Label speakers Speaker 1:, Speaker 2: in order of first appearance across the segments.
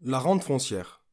Speaker 1: La rente foncière.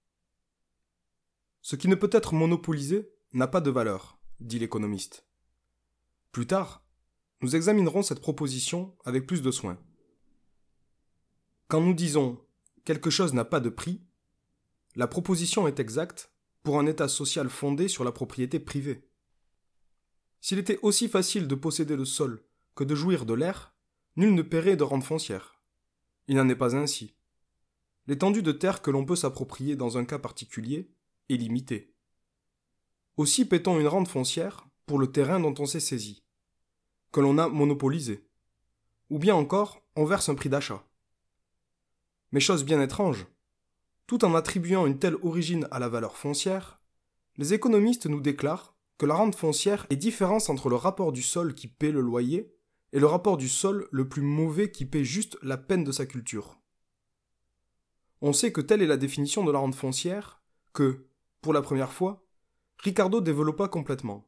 Speaker 1: Ce qui ne peut être monopolisé n'a pas de valeur, dit l'économiste. Plus tard, nous examinerons cette proposition avec plus de soin. Quand nous disons « quelque chose n'a pas de prix », la proposition est exacte pour un État social fondé sur la propriété privée. S'il était aussi facile de posséder le sol que de jouir de l'air, nul ne paierait de rente foncière. Il n'en est pas ainsi. L'étendue de terre que l'on peut s'approprier dans un cas particulier est limitée. Aussi paie-t-on une rente foncière pour le terrain dont on s'est saisi, que l'on a monopolisé. Ou bien encore, on verse un prix d'achat. Mais chose bien étrange, tout en attribuant une telle origine à la valeur foncière, les économistes nous déclarent que la rente foncière est différente entre le rapport du sol qui paie le loyer et le rapport du sol le plus mauvais qui paie juste la peine de sa culture. On sait que telle est la définition de la rente foncière que, pour la première fois, Ricardo développa complètement.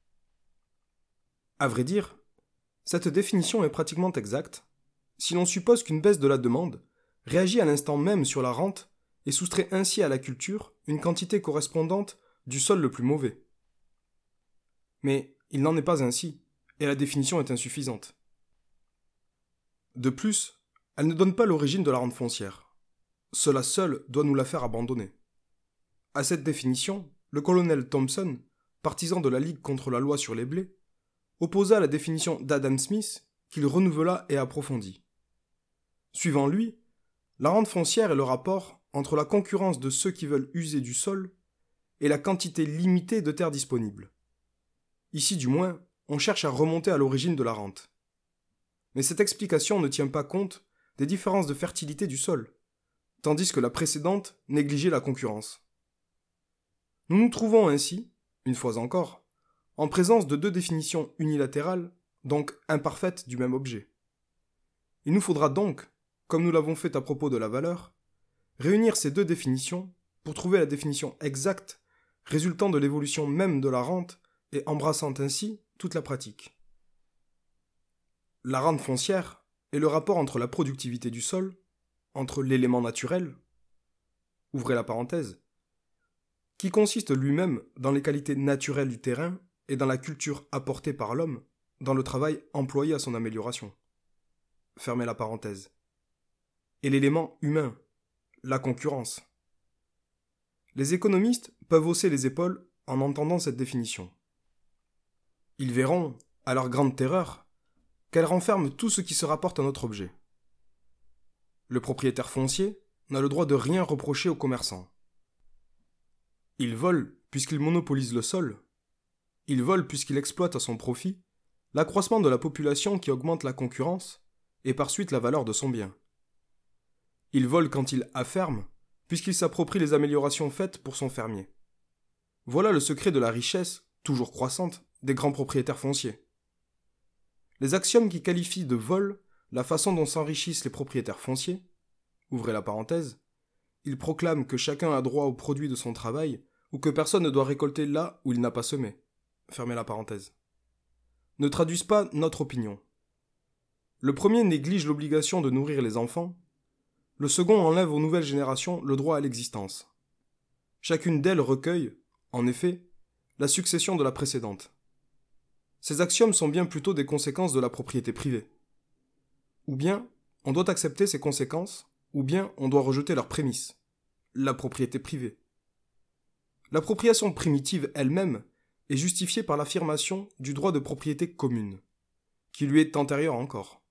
Speaker 1: À vrai dire, cette définition est pratiquement exacte si l'on suppose qu'une baisse de la demande réagit à l'instant même sur la rente et soustrait ainsi à la culture une quantité correspondante du sol le plus mauvais. Mais il n'en est pas ainsi, et la définition est insuffisante. De plus, elle ne donne pas l'origine de la rente foncière. Cela seul doit nous la faire abandonner. À cette définition, le colonel Thompson, partisan de la Ligue contre la loi sur les blés, opposa la définition d'Adam Smith qu'il renouvela et approfondit. Suivant lui, la rente foncière est le rapport entre la concurrence de ceux qui veulent user du sol et la quantité limitée de terres disponibles. Ici du moins, on cherche à remonter à l'origine de la rente. Mais cette explication ne tient pas compte des différences de fertilité du sol, tandis que la précédente négligeait la concurrence. Nous nous trouvons ainsi, une fois encore, en présence de deux définitions unilatérales, donc imparfaites du même objet. Il nous faudra donc, comme nous l'avons fait à propos de la valeur, réunir ces deux définitions pour trouver la définition exacte résultant de l'évolution même de la rente et embrassant ainsi toute la pratique. La rente foncière est le rapport entre la productivité du sol, entre l'élément naturel, ouvrez la parenthèse, qui consiste lui-même dans les qualités naturelles du terrain et dans la culture apportée par l'homme dans le travail employé à son amélioration. Fermez la parenthèse. Et l'élément humain, la concurrence. Les économistes peuvent hausser les épaules en entendant cette définition. Ils verront, à leur grande terreur, qu'elle renferme tout ce qui se rapporte à notre objet. Le propriétaire foncier n'a le droit de rien reprocher aux commerçants. Il vole puisqu'il monopolise le sol. Il vole puisqu'il exploite à son profit l'accroissement de la population qui augmente la concurrence et par suite la valeur de son bien. Il vole quand il afferme puisqu'il s'approprie les améliorations faites pour son fermier. Voilà le secret de la richesse, toujours croissante, des grands propriétaires fonciers. Les axiomes qui qualifient de vol la façon dont s'enrichissent les propriétaires fonciers, ouvrez la parenthèse, ils proclament que chacun a droit au produit de son travail ou que personne ne doit récolter là où il n'a pas semé, fermez la parenthèse, ne traduisent pas notre opinion. Le premier néglige l'obligation de nourrir les enfants, le second enlève aux nouvelles générations le droit à l'existence. Chacune d'elles recueille, en effet, la succession de la précédente. Ces axiomes sont bien plutôt des conséquences de la propriété privée. Ou bien, on doit accepter ces conséquences, ou bien on doit rejeter leurs prémices, la propriété privée. L'appropriation primitive elle-même est justifiée par l'affirmation du droit de propriété commune, qui lui est antérieur encore.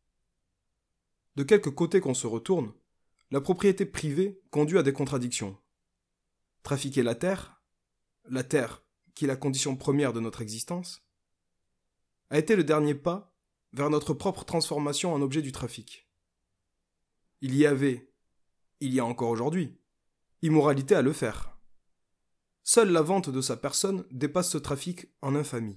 Speaker 1: De quelque côté qu'on se retourne, la propriété privée conduit à des contradictions. Trafiquer la terre qui est la condition première de notre existence, a été le dernier pas vers notre propre transformation en objet du trafic. Il y a encore aujourd'hui, immoralité à le faire. Seule la vente de sa personne dépasse ce trafic en infamie.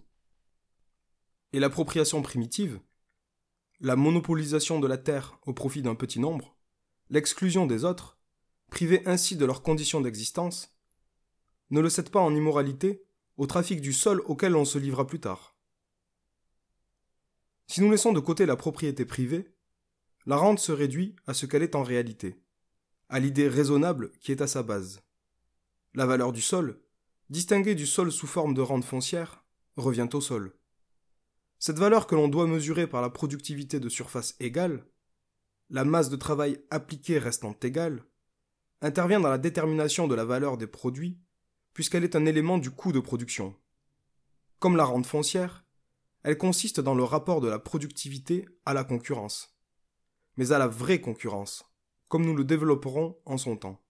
Speaker 1: Et l'appropriation primitive, la monopolisation de la terre au profit d'un petit nombre, l'exclusion des autres, privés ainsi de leurs conditions d'existence, ne le cède pas en immoralité au trafic du sol auquel on se livra plus tard. Si nous laissons de côté la propriété privée, la rente se réduit à ce qu'elle est en réalité, à l'idée raisonnable qui est à sa base. La valeur du sol, distinguée du sol sous forme de rente foncière, revient au sol. Cette valeur que l'on doit mesurer par la productivité de surface égale, la masse de travail appliquée restant égale, intervient dans la détermination de la valeur des produits, puisqu'elle est un élément du coût de production. Comme la rente foncière, elle consiste dans le rapport de la productivité à la concurrence, mais à la vraie concurrence, comme nous le développerons en son temps.